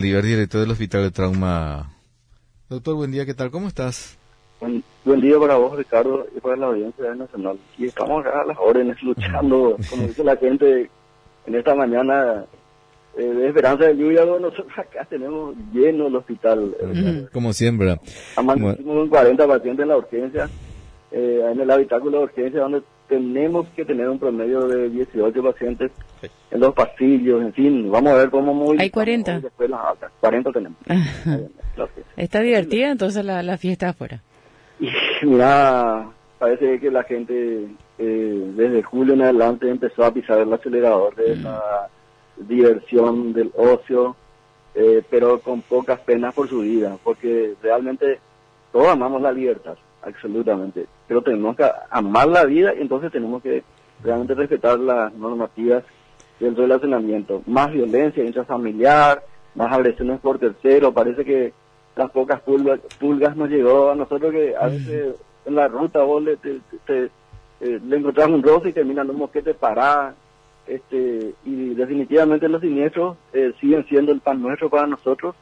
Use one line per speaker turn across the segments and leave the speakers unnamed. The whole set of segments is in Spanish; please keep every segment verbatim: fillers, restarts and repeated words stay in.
Oliver, director del Hospital de Trauma. Doctor, buen día, ¿qué tal? ¿Cómo estás?
Buen, buen día para vos, Ricardo, y para la audiencia nacional. Y estamos acá a las órdenes, luchando, como dice la gente, en esta mañana eh, de esperanza de lluvia. Nosotros acá tenemos lleno el hospital.
Uh-huh. Como siempre.
Amanecimos con cuarenta pacientes en la urgencia, eh, en el habitáculo de urgencia, donde tenemos que tener un promedio de dieciocho pacientes en los pasillos, en fin, vamos a ver cómo movilizamos.
Hay cuarenta.
Después las altas, cuarenta tenemos.
Está divertida entonces la, la fiesta afuera.
Y mira, parece que la gente eh, desde julio en adelante empezó a pisar el acelerador de mm. la diversión, del ocio, eh, pero con pocas penas por su vida, porque realmente todos amamos la libertad, absolutamente, pero tenemos que amar la vida y entonces tenemos que realmente respetar las normativas del relacionamiento. Más violencia intrafamiliar, más agresiones por tercero, parece que las pocas pulgas, pulgas nos llegó a nosotros que a veces en la ruta vos le, te, te, te, eh, le encontrás un roce y terminan un mosquete pará, este, y definitivamente los siniestros eh, siguen siendo el pan nuestro para nosotros,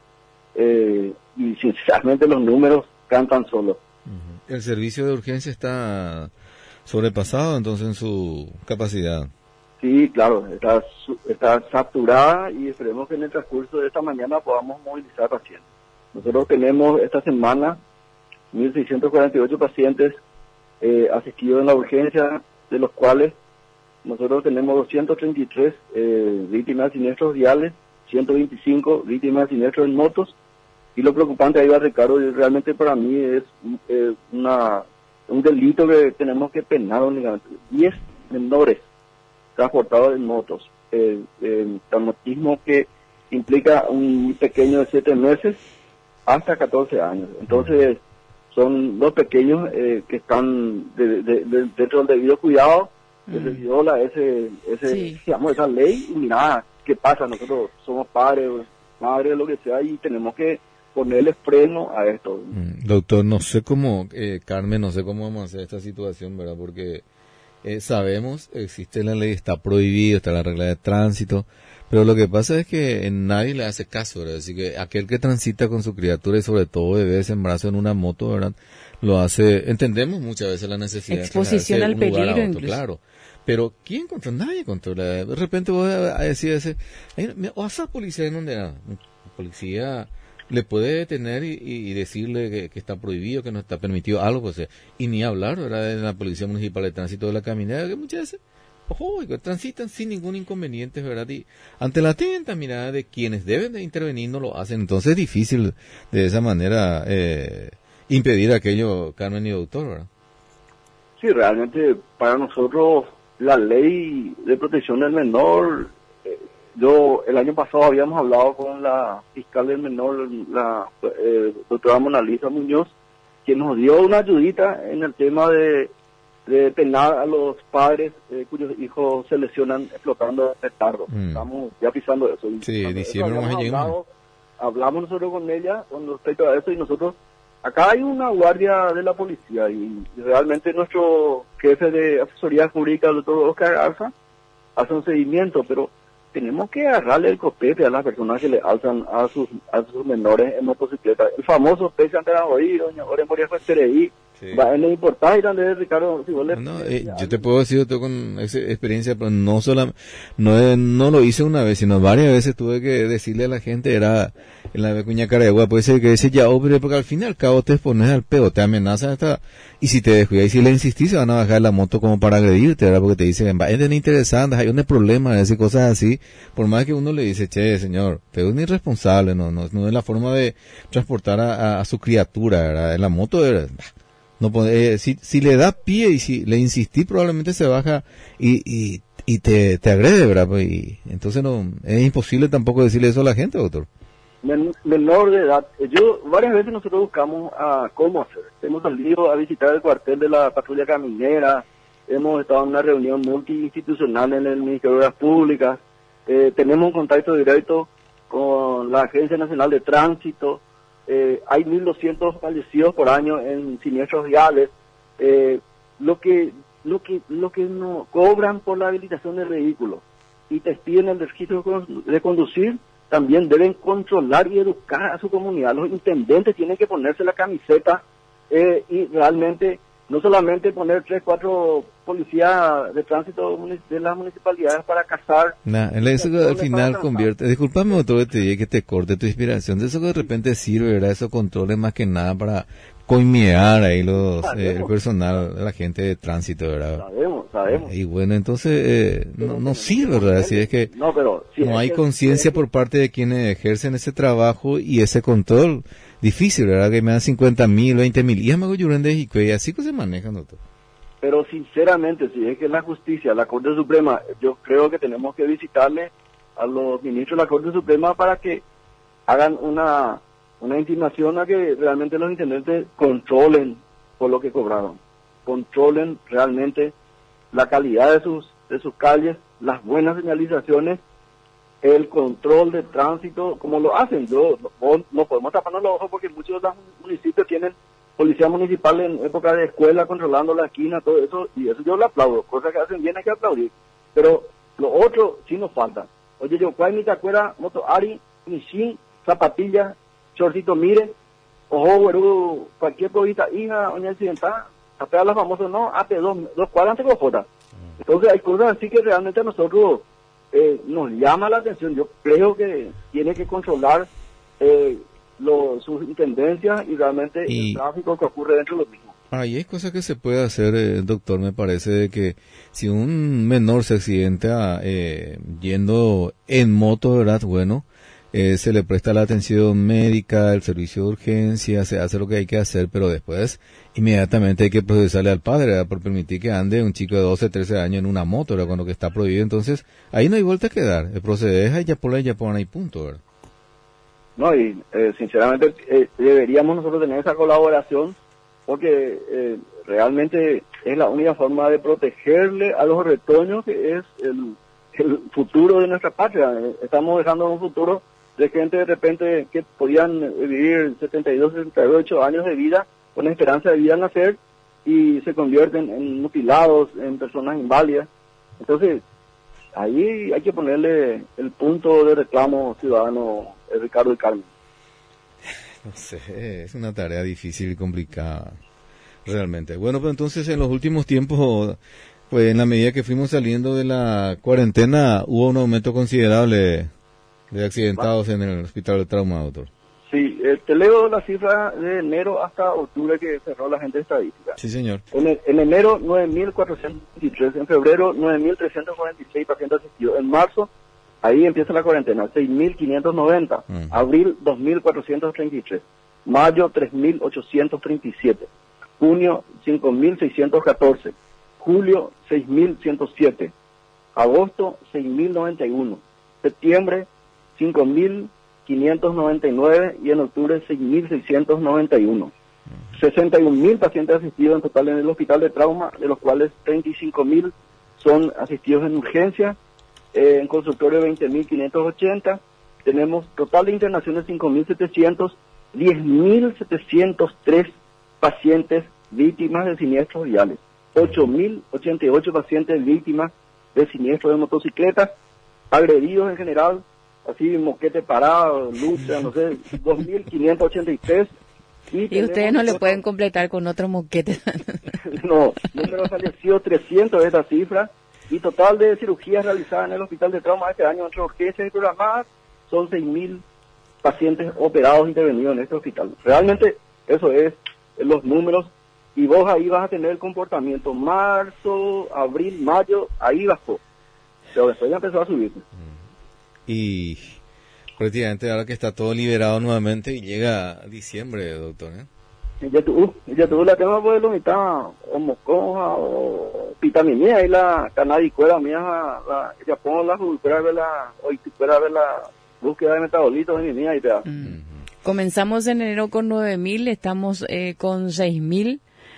eh, y sinceramente los números cantan solos.
Uh-huh. El servicio de urgencia está sobrepasado entonces en su capacidad.
Sí, claro, está, está saturada y esperemos que en el transcurso de esta mañana podamos movilizar pacientes. Nosotros tenemos esta semana mil seiscientos cuarenta y ocho pacientes eh, asistidos en la urgencia, de los cuales nosotros tenemos doscientos treinta y tres eh, víctimas de siniestros viales, ciento veinticinco víctimas de siniestros en motos, y lo preocupante ahí va, Ricardo, y realmente para mí es eh, una un delito que tenemos que penar únicamente. diez menores transportados en motos, eh, eh, traumatismo que implica un pequeño de siete meses hasta catorce años. Entonces, son los pequeños eh, que están de, de, de, dentro del debido cuidado, que mm. se viola ese, ese, sí. digamos, esa ley, y mira, ¿qué pasa? Nosotros somos padres, madres, lo que sea, y tenemos que ponerle freno a esto.
Mm. Doctor, no sé cómo, eh, Carmen, no sé cómo vamos a hacer esta situación, ¿verdad? Porque eh, sabemos, existe la ley, está prohibido, está la regla de tránsito, pero lo que pasa es que nadie le hace caso, ¿verdad? Así que aquel que transita con su criatura y sobre todo bebés en brazo en una moto, ¿verdad? Lo hace, entendemos muchas veces la necesidad
exposición
de
al
un
peligro,
lugar a otro,
incluso. Claro.
Pero ¿quién controla? Nadie controla. De repente vos a decir ese, o a esa policía en donde la policía le puede detener y, y decirle que, que está prohibido, que no está permitido algo, pues, y ni hablar, ¿verdad? De la Policía Municipal de Tránsito de la Caminera, que muchas veces ojo, transitan sin ningún inconveniente, ¿verdad? Y ante la atenta mirada de quienes deben de intervenir no lo hacen. Entonces es difícil de esa manera eh, impedir aquello, Carmen y doctor, ¿verdad?
Sí, realmente para nosotros la ley de protección del menor, eh, yo el año pasado habíamos hablado con la fiscal del menor, la eh, doctora Mona Lisa Muñoz, que nos dio una ayudita en el tema de de penar a los padres eh, cuyos hijos se lesionan explotando petardos. Mm. Estamos ya pisando eso.
Sí, diciembre vamos a llegar.
Hablamos nosotros con ella con respecto a eso y nosotros, acá hay una guardia de la policía y realmente nuestro jefe de asesoría jurídica, el doctor Oscar Garza, hace un seguimiento, pero tenemos que agarrarle el copete a las personas que le alzan a sus a sus menores en motocicleta. El famoso pese ante la oído, doña Ore Moria Festerei. Sí. Va, es importante y también, Ricardo, si vos le...
No, eh, yo te puedo decir, yo tengo con esa experiencia, pero no sola, no, no lo hice una vez, sino varias veces tuve que decirle a la gente, era en la Vicuña Caragua, puede ser que dice ya, hombre, porque al fin y al cabo te expones al peo, te amenazan hasta, y si te descuidas y si le insistís, se van a bajar de la moto como para agredirte, ¿verdad? Porque te dicen, va, es interesante, hay un problema, decir cosas así, por más que uno le dice, che, señor, usted es un irresponsable, no, no, no es la forma de transportar a, a, a su criatura, ¿verdad? En la moto, ¿verdad? No puede, eh, si, si le da pie y si le insistí, probablemente se baja y, y, y te, te agrede, ¿verdad? Y entonces no, es imposible tampoco decirle eso a la gente, doctor.
Men, menor de edad. Yo, varias veces nosotros buscamos a cómo hacer. Hemos salido a visitar el cuartel de la patrulla caminera, hemos estado en una reunión multiinstitucional en el Ministerio de las Públicas, eh, tenemos un contacto directo con la Agencia Nacional de Tránsito. Eh, hay mil doscientos fallecidos por año en siniestros viales. Eh, lo que lo que lo que no cobran por la habilitación del vehículo y te piden el registro de conducir también deben controlar y educar a su comunidad. Los intendentes tienen que ponerse la camiseta eh, y realmente no solamente poner tres, cuatro policías de tránsito de las municipalidades para cazar.
Nah, eso que al final convierte, discúlpame otro que te diga que te corte tu inspiración, de eso que de repente sirve, ¿verdad? Esos controles más que nada para coimear ahí los eh, el personal, la gente de tránsito, ¿verdad?
Sabemos, sabemos.
Y bueno, entonces eh, no, no sirve, ¿verdad? Si es que
no, pero, si
no
es
hay
que,
conciencia por parte de quienes ejercen ese trabajo y ese control. Difícil, ¿verdad? Que me dan cincuenta mil, veinte mil, y me de y así que se manejan, doctor.
Pero sinceramente, si es que la justicia, la Corte Suprema, yo creo que tenemos que visitarle a los ministros de la Corte Suprema para que hagan una una intimación a que realmente los intendentes controlen por lo que cobraron, controlen realmente la calidad de sus de sus calles, las buenas señalizaciones, el control de tránsito, como lo hacen. Yo no, no podemos taparnos los ojos porque muchos de los municipios tienen policía municipal en época de escuela controlando la esquina, todo eso, y eso yo lo aplaudo, cosas que hacen bien hay que aplaudir, pero lo otro sí nos falta. Oye, yo, ¿cuál ni te acuerdas? Moto Ari, Nishin, zapatilla, chorcito, mire, ojo, güero, cualquier cosita, hija, oña accidentada, tapea las famosas, no, A P dos, dos cuadras antes de J. Entonces hay cosas así que realmente a nosotros eh, nos llama la atención. Yo creo que tiene que controlar eh, lo, sus intendencias y realmente y, el tráfico que ocurre dentro de los mismos.
Ahí hay cosas que se puede hacer, eh, doctor, me parece, de que si un menor se accidenta eh, yendo en moto, ¿verdad? Bueno, eh, se le presta la atención médica, el servicio de urgencia, se hace lo que hay que hacer, pero después inmediatamente hay que procesarle al padre, ¿verdad? Por permitir que ande un chico de doce, trece años en una moto, ¿verdad? Cuando que está prohibido. Entonces, ahí no hay vuelta que dar. El proceder es ya por ahí, ya por ahí, punto, ¿verdad?
No, y eh, sinceramente eh, deberíamos nosotros tener esa colaboración porque eh, realmente es la única forma de protegerle a los retoños, que es el, el futuro de nuestra patria. Eh, estamos dejando un futuro de gente de repente que podían vivir setenta y dos, setenta y ocho años de vida con esperanza de vida en nacer y se convierten en mutilados, en personas inválidas. Entonces, ahí hay que ponerle el punto de reclamo ciudadano, Ricardo y Carmen.
No sé, es una tarea difícil y complicada, realmente. Bueno, pues entonces en los últimos tiempos, pues en la medida que fuimos saliendo de la cuarentena, hubo un aumento considerable de accidentados en el hospital de trauma, doctor.
Sí, eh, te leo la cifra de enero hasta octubre que cerró la gente estadística.
Sí, señor.
En, el, en enero, nueve mil cuatrocientos veintitrés, en febrero, nueve mil trescientos cuarenta y seis pacientes asistidos, en marzo, ahí empieza la cuarentena, seis mil quinientos noventa, uh-huh. Abril, dos mil cuatrocientos treinta y tres, mayo, tres mil ochocientos treinta y siete, junio, cinco mil seiscientos catorce, julio, seis mil ciento siete, agosto, seis mil noventa y uno, septiembre, cinco mil quinientos noventa y nueve y en octubre seis mil seiscientos noventa y uno. Uh-huh. sesenta y un mil pacientes asistidos en total en el hospital de trauma, de los cuales treinta y cinco mil son asistidos en urgencia, eh, en consultorio veinte mil quinientos ochenta, tenemos total de internaciones cinco mil setecientos, diez mil setecientos tres pacientes víctimas de siniestros viales, ocho mil ochenta y ocho pacientes víctimas de siniestros de motocicletas, agredidos en general, así moquete parado, lucha, no sé, dos mil quinientos ochenta y tres.
Y, y ustedes no le pueden completar con otro moquete.
No, número fallecidos trescientos de esta cifra, y total de cirugías realizadas en el hospital de trauma este año entre urgencias y programadas son seis mil pacientes operados intervenidos en este hospital. Realmente eso es los números, y vos ahí vas a tener el comportamiento marzo, abril, mayo, ahí bajó, pero después ya empezó a subir.
Y prácticamente ahora que está todo liberado nuevamente y llega diciembre, doctor, ¿eh?
Ya tú, ya tú la tengo por lo mitad, o mocoja, o pitaminía, y la canadicuera mía, la, ya pongo la fuera de la, hoy fuera de la búsqueda de metabolitos de mi mía y te da.
Mm. Comenzamos en enero con nueve mil, estamos eh, con seis mil,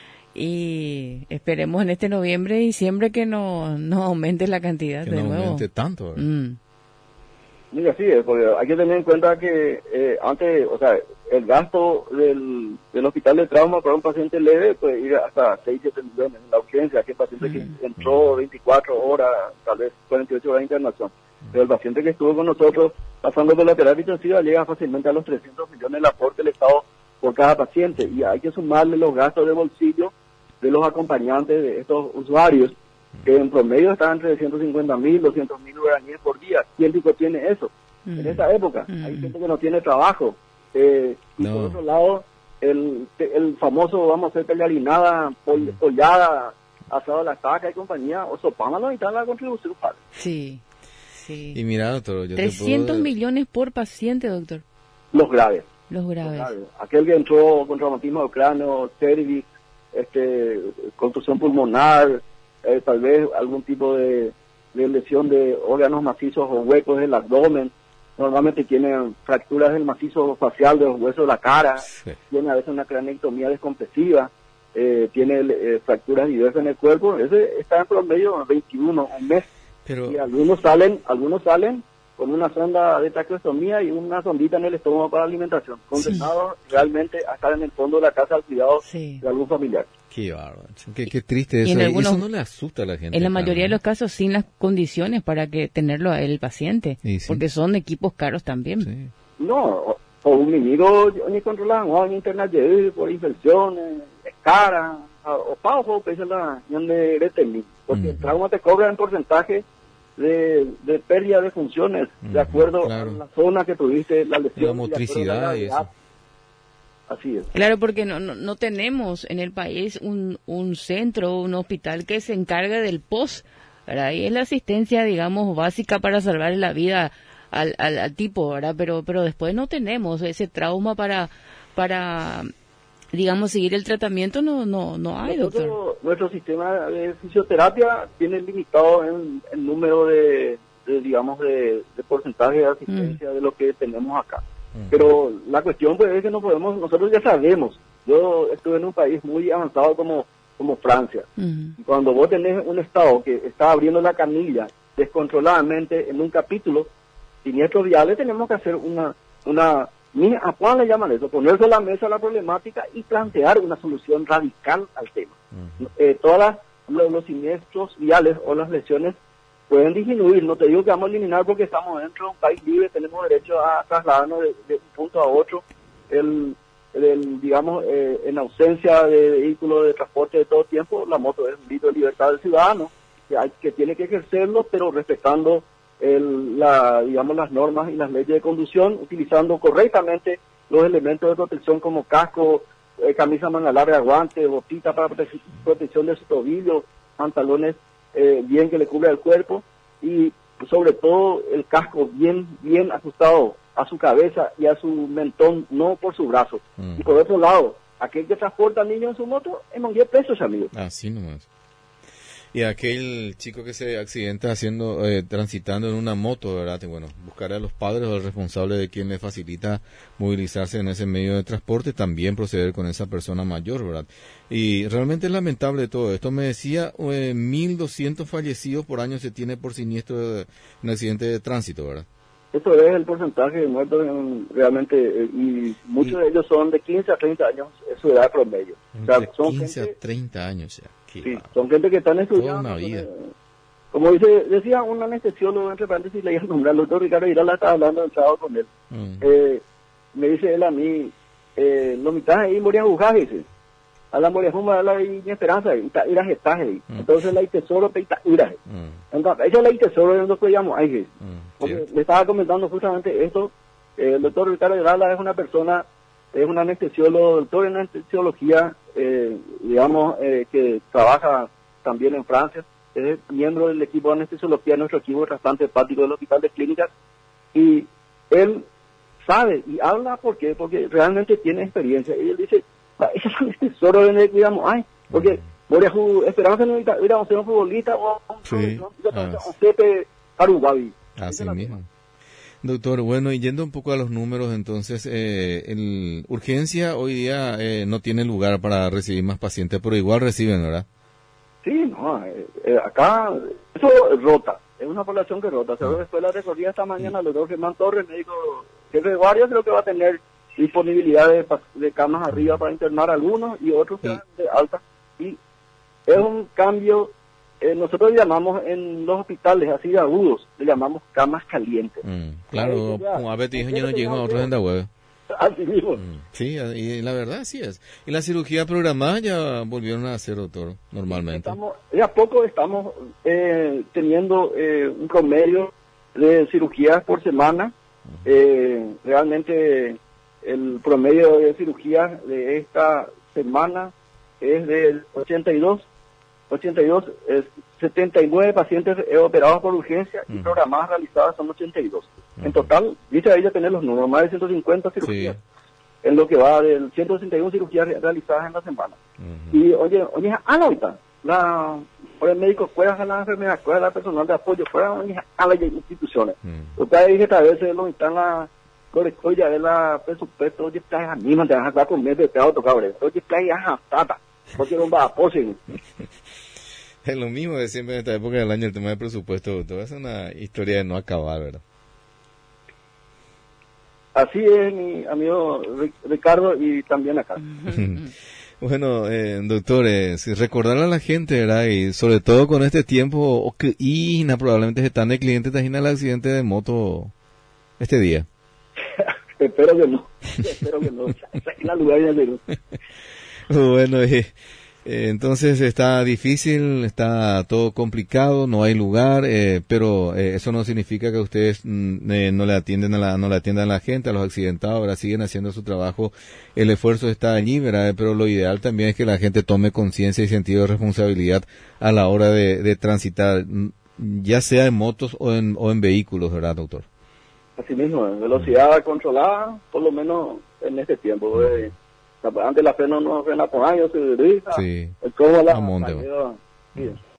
y esperemos en este noviembre, diciembre que no, no aumente la cantidad
que
de
no
nuevo.
aumente tanto,
mm.
Mira, sí, porque hay que tener en cuenta que eh, antes, o sea, el gasto del, del hospital de trauma para un paciente leve puede ir hasta seis, siete millones en la urgencia, que paciente mm. que entró veinticuatro horas, tal vez cuarenta y ocho horas de internación. Pero el paciente que estuvo con nosotros pasando por la terapia intensiva llega fácilmente a los trescientos millones el aporte del Estado por cada paciente, y hay que sumarle los gastos de bolsillo de los acompañantes de estos usuarios, que en promedio están entre ciento cincuenta mil, doscientos mil guaraníes por día. ¿Quién tipo tiene eso? Mm. En esa época mm. hay gente que no tiene trabajo. Eh, y no. Por otro lado, el, el famoso, vamos a hacer pegarinada, pol, mm. pollada, asado a la estaca y compañía, o sopama la mitad de la contribución, padre.
Sí, sí.
Y mira, doctor, yo
trescientos
te puedo...
millones por paciente, doctor.
Los graves.
Los graves.
Los graves. Aquel que entró con traumatismo de cráneo, cervix, este, contusión pulmonar, eh, tal vez algún tipo de, de lesión de órganos macizos o huecos del abdomen. Normalmente tienen fracturas del macizo facial de los huesos de la cara, sí. Tiene a veces una craneectomía descompresiva, eh, tiene eh, fracturas diversas en el cuerpo. Ese está en promedio veintiuno, un mes. Pero... Y algunos salen, algunos salen con una sonda de traqueostomía y una sondita en el estómago para alimentación, condenados sí. realmente a estar en el fondo de la casa al cuidado sí. de algún familiar.
Qué bárbaro, qué, qué triste eso. Algunos, eso no le asusta a la gente.
En la mayoría claro, de los casos sin las condiciones para que tenerlo a el paciente, sí. porque son equipos caros también. Sí.
No, o, o un amigo ni controlan o en internet por infecciones, es cara, o pago pese la de retenir, porque uh-huh. el trauma te cobra en porcentaje de, de pérdida de funciones, uh-huh, de acuerdo claro. a la zona que tuviste, la lesión,
la motricidad y eso.
Así es.
Claro, porque no, no, no tenemos en el país un, un centro, un hospital que se encargue del post, ¿verdad? Y es la asistencia, digamos, básica para salvar la vida al, al, al tipo, ¿verdad? Pero, pero después no tenemos ese trauma para, para, digamos, seguir el tratamiento, no, no, no hay,
Nosotros,
doctor.
Nuestro sistema de fisioterapia tiene limitado en el número de, de digamos, de, de porcentaje de asistencia mm. de lo que tenemos acá. Pero la cuestión pues es que no podemos, nosotros ya sabemos, yo estuve en un país muy avanzado como, como Francia, uh-huh. y cuando vos tenés un estado que está abriendo la canilla descontroladamente en un capítulo, siniestros viales, tenemos que hacer una, una, ¿a cuál le llaman eso? Poner sobre la mesa la problemática y plantear una solución radical al tema. Uh-huh. Eh, todas los, los siniestros viales o las lesiones pueden disminuir, no te digo que vamos a eliminar porque estamos dentro de un país libre, tenemos derecho a trasladarnos de, de un punto a otro, el, el digamos, eh, en ausencia de vehículos de transporte de todo tiempo, la moto es un grito de libertad del ciudadano, que, hay, que tiene que ejercerlo, pero respetando el, la, digamos, las normas y las leyes de conducción, utilizando correctamente los elementos de protección como casco, eh, camisa manga larga, guantes, botita para prote- protección de su tobillo, pantalones Eh, bien que le cubra el cuerpo y sobre todo el casco bien bien ajustado a su cabeza y a su mentón, no por su brazo. Mm. Y por otro lado, aquel que transporta al niño en su moto, es diez pesos, amigo.
Así nomás. Y aquel chico que se accidenta haciendo, eh, transitando en una moto, ¿verdad? Bueno, buscar a los padres o al responsable de quien le facilita movilizarse en ese medio de transporte, también proceder con esa persona mayor, ¿verdad? Y realmente es lamentable todo esto. Me decía, eh, mil doscientos fallecidos por año se tiene por siniestro de un accidente de tránsito, ¿verdad?
Eso es el porcentaje de muertos en, realmente, eh, y muchos y, de ellos son de quince a treinta años, es su edad promedio.
O sea, son quince gente, a treinta años ya.
Sí, son gente que están estudiando.
Toda una vida.
Eh, como dice, decía un anestesiólogo, entre paréntesis, le iba a nombrar, el doctor Ricardo Irala, estaba hablando el sábado con él. Mm. Eh, me dice él a mí, eh, los mitad ahí morían bujajes, dice. A la moría fuma, a la y esperanza, y ta ira gestaje. Mm. Entonces la tesoro peita iraje. Mm. Entonces, ella la tesoro es lo que llamo ahí. Porque le estaba comentando justamente esto, eh, el doctor Ricardo Irala es una persona, es un anestesiólogo, doctor en anestesiología, eh, digamos, eh, que trabaja también en Francia, es miembro del equipo de anestesiología, nuestro equipo de trasplante hepático del Hospital de Clínicas, y él sabe y habla, ¿por qué? Porque realmente tiene experiencia, y él dice, ese es el tesoro de digamos, ay, porque Moria Esperanza no era un futbolista o un cepe Arubavi.
Así mismo. Doctor, bueno, y yendo un poco a los números, entonces, eh, el urgencia hoy día eh, no tiene lugar para recibir más pacientes, pero igual reciben, ¿verdad?
Sí, no, eh, eh, acá eso rota, es una población que rota. Se ve después la recorrida esta mañana, el doctor Germán Torres, médico jefe de guardia, creo que va a tener disponibilidad de, de camas arriba para internar algunos y otros que de alta. Y es un cambio eh, nosotros llamamos en los hospitales así agudos, le llamamos camas calientes.
Mm, claro, como a veces yo no llego a otros en la web.
Así mismo.
Mm, sí, y la verdad sí es. Y la cirugía programada ya volvieron a hacer, doctor, normalmente.
Estamos, de a poco estamos eh, teniendo eh, un promedio de cirugías por semana. Uh-huh. eh, realmente el promedio de cirugías de esta semana es del ochenta y dos, ochenta y dos, es setenta y nueve pacientes operados por urgencia uh-huh. y programadas realizadas son ochenta y dos. Uh-huh. En total, dice ahí ya tener los números, más de ciento cincuenta cirugías. Sí. En lo que va del ciento sesenta y uno cirugías realizadas en la semana. Uh-huh. Y oye, oye, ah, no, ahorita, la, por el médico, fuera a la enfermedad, fuera la personal de apoyo, fuera a las instituciones. Uh-huh. Usted dije que a veces lo están la, oye, ya es la presupuesto, oye, está animan, te vas a comer de teatro, cabrón. Oye, está ahí, ajá, tata, porque no va a posen.
Es lo mismo de siempre en esta época del año, el tema del presupuesto, doctor. Es una historia de no acabar, ¿verdad?
Así es, mi amigo Ricardo, y también acá.
Bueno, eh, doctor, eh, si recordar a la gente, ¿verdad? Y sobre todo con este tiempo, que y probablemente se están de cliente tajina el accidente de moto este día.
Espero que no, espero que no. La lugar de
Bueno, eh, Eh, entonces está difícil, está todo complicado, no hay lugar, eh, pero eh, eso no significa que ustedes mm, eh, no le atienden a la, no le atiendan a la gente, a los accidentados, ¿verdad? Siguen haciendo su trabajo, el esfuerzo está allí, ¿verdad? Pero lo ideal también es que la gente tome conciencia y sentido de responsabilidad a la hora de, de transitar, ya sea en motos o en, o en vehículos, ¿verdad, doctor?
Así mismo, en velocidad mm. controlada, por lo menos en este tiempo, ¿verdad? Antes la freno no frena por años, se dirija.
Sí.
¿Cómo la?
A monte,
sí.